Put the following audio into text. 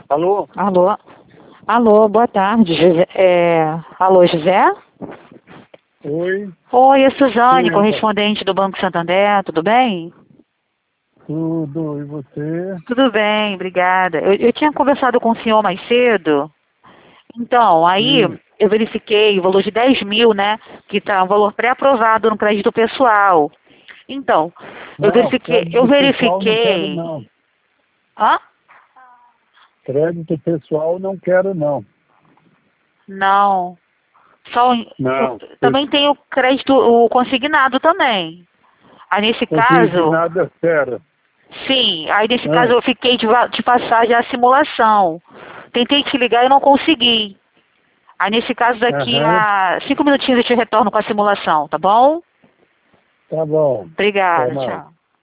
Alô? Alô? Alô, boa tarde. Alô, José? Oi, Oi, é Suzane, quem é? correspondente do Banco Santander, tudo bem? Tudo, e você? Tudo bem, obrigada. Eu tinha conversado com o senhor mais cedo, então, aí Sim. eu verifiquei o valor de 10 mil, né, que está um valor pré-aprovado no crédito pessoal. Então, Não, eu crédito pessoal não quero verifiquei... não. Hã? Crédito pessoal não quero não. Não. Só, Não, também tem o crédito, o consignado também. Aí nesse caso, consignado é zero. sim, aí nesse caso Ah, eu fiquei de passar já a simulação. Tentei te ligar e não consegui. Aí nesse caso daqui aham, a 5 minutinhos eu te retorno com a simulação, tá bom? tá bom. Até Obrigada, mais. tchau.